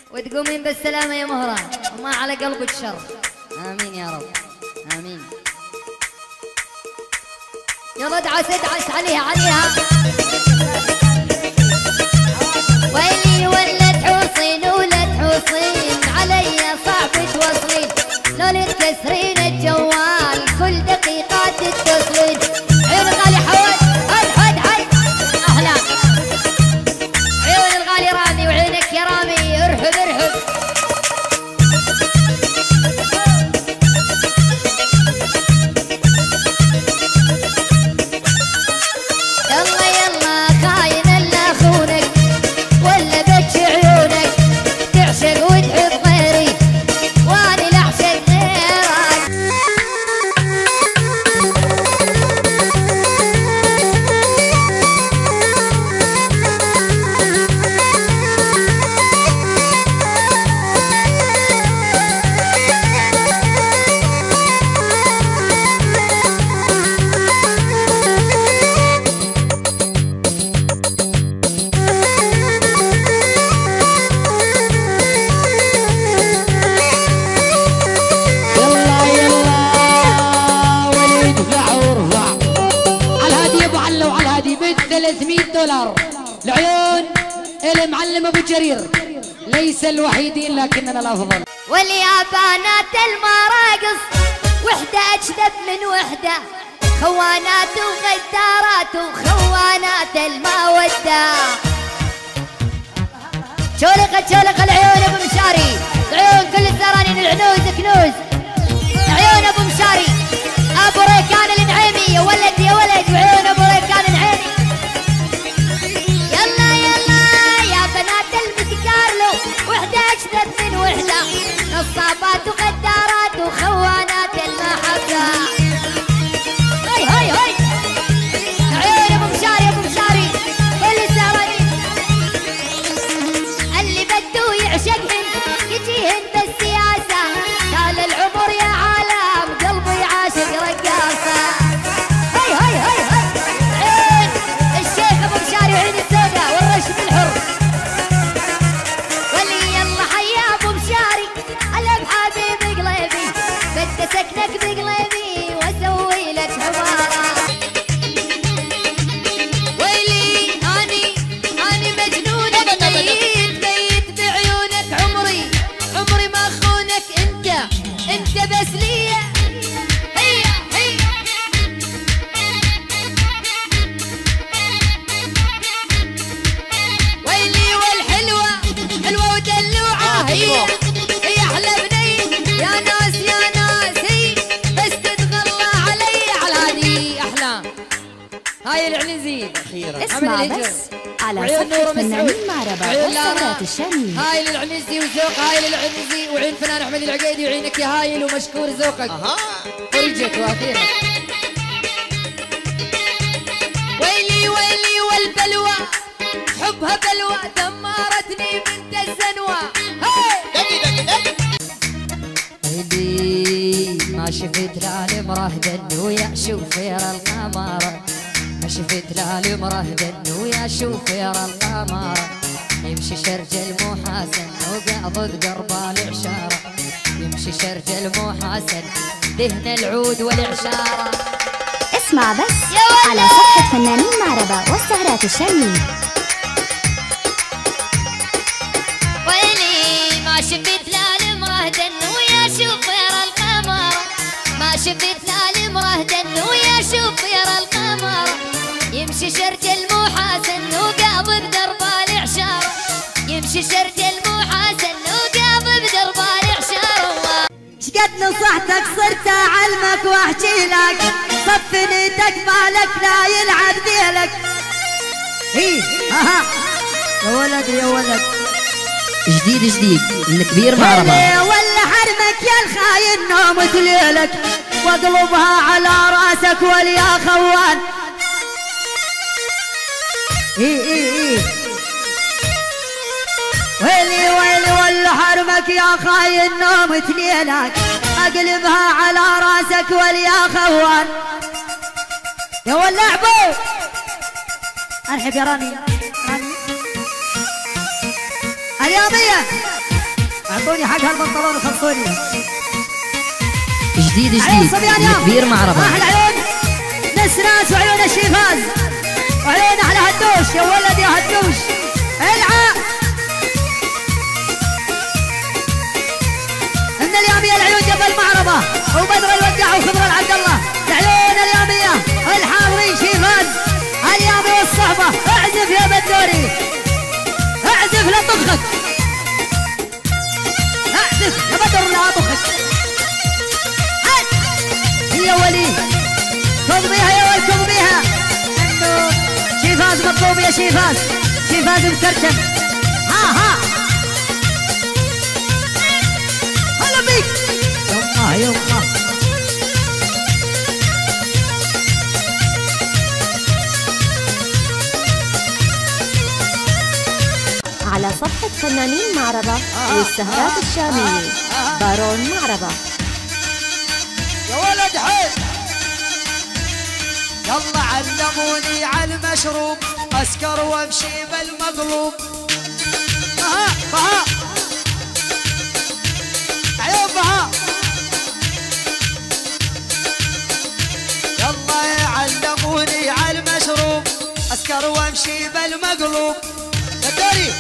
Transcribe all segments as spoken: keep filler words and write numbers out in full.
وتقومين بالسلامة يا مهران وما على قلبك شر. آمين يا رب آمين. يلا ادعس ادعس عليها عليها. ويلي ولد حصين ولد حصين علي صعب توصلين، لو تكسرين الجوال كل دقيقة تتصلين. عيون الغالي حود حد حد حد أهلا. عيون الغالي رامي وعينك يا رامي ارحب ارحب. يلا يلا خاين الا خونك ولا بتش عيونك تعشق وتحب غيري واني لا اعشق غيرك. ثلاثمية دولار العيون المعلم ابو جرير، ليس الوحيدين لكننا الافضل. واليابانات المراقص وحده اجذب من وحده، خوانات وغدارات وخوانات الموده. شولق شولق العيون ابو مشاري، العيون كل الزرانين العنوز كنوز. عيون ابو مشاري ابو ريكان النعيمي يا ولد يا ولد، وعيون ابو ريكان النعيمي. يلا يلا يا بنات المتكارلو وحده اجذب من وحده، نصابات وغدارات وخوانات المحبه. هاي هاي هاي عيون ابو مشاري ابو مشاري كل الزهرانين. اللي بده يعشقهن يجيهن بالسياسه، طال العمر يا عالم قلبي عاشق رقاصه. هاي هاي هاي هاي عين الشيخ ابو مشاري وعين السوداء والرشد الحر. ولي يلا حيا ابو مشاري هلا بحبيب قلبي، بدي سكنك بقلبي واسوي لك حواره. ويلي اني اني مجنونه بيت بيت بعيونك عمري عمري ما اخونك انت انت بس ليا. هي هي ويلي والحلوه حلوه ودلوعه، هي هي احلى بنيه يا ناس يا ناس، هي بس تتغلى علي على هذه احلام. هاي العنزي اخيرا اسمع بس على صفحة فنانين معربة والسهرات الشامية. هاي للعنزي وذوق، هاي للعنزي وعين فنان احمد العقيدي وعينك يا هايل ومشكور ذوقك. اها فرجت واخيرا. ويلي ويلي والبلوى حبها بلوى دمرتني بنت الزنوى. هاي دقي دقي دقي. ويلي ما شفت لا المرهدن ويا شوفير القمر، ما شفت لا المرهدن ويا شوفير القمر. يمشي شرجل مو حسن وقابض قربه العشاره، يمشي شرجل مو حسن دهن العود والعشاره. اسمع بس على صفحة فنانين معربة والسهرات الشامية. ويلي ما شفت لا المرهدن ويا شوفير القمر، ما شفت لا المرهدن ويا شوفير القمر. يمشي شرجل مو حسن وقابض دربه العشاره، يمشي شرجل مو حسن وقابض دربه العشاره. شقد نصحتك صرت اعلمك واحكي لك، صف نيتك مالك لا يلعب ذيلك. هي ها ها يا ولد يا ولد جديد جديد الكبير معربة. ولا حرمك يا الخاين نومة ليلك واقلبها على راسك واليا خوان. اي اي اي ويلي ويلي ولا حرمك يا خاين نومة ليلك اقلبها على راسك واليا خوان. يا ولا عبو ارحب يا راني راني اليومية اعطوني حقها البنطلون وخلصوني. جديد جديد الكبير مع ربع. احلى عيون نسناس وعيون الشيفاز وعيون احلى هدوش يا ولد يا هدوش. العب ان الياميه العيون جبل معربه وبدر الوداع وخضر العبد الله. العيون الياميه الحاضرين شيفاز اليامي والصحبه. اعزف يا بدوري اعزف لا طبخك. اعزف يا بدر لا طبخك. يا ولي خذ بيها يا ولد خذ بيها. شيفاز مطلوب يا شيفاز. شيفاز مترجم. ها ها هلا بيك يما يما. على صفحة فنانين معربة للسهرات الشامية بارون معربة. يا ولد حي يلا علموني على المشروب اسكر وامشي بالمقلوب. بها بها عيون بها يلا علموني على المشروب اسكر وامشي بالمقلوب. بدري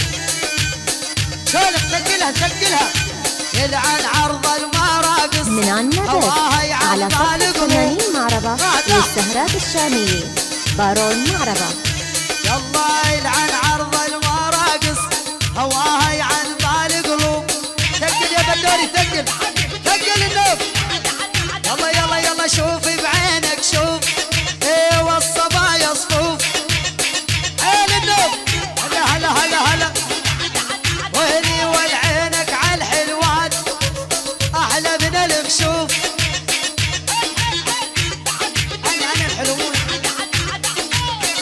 سولف ثقلها ثقلها يلعن عرض المراقص من النبت على صفحة فنانين معربة للسهرات الشامية بارون معربة. يلا يلعن عرض المراقص هواها يعن بالقلوب. ثقل يا بدوري ثقل.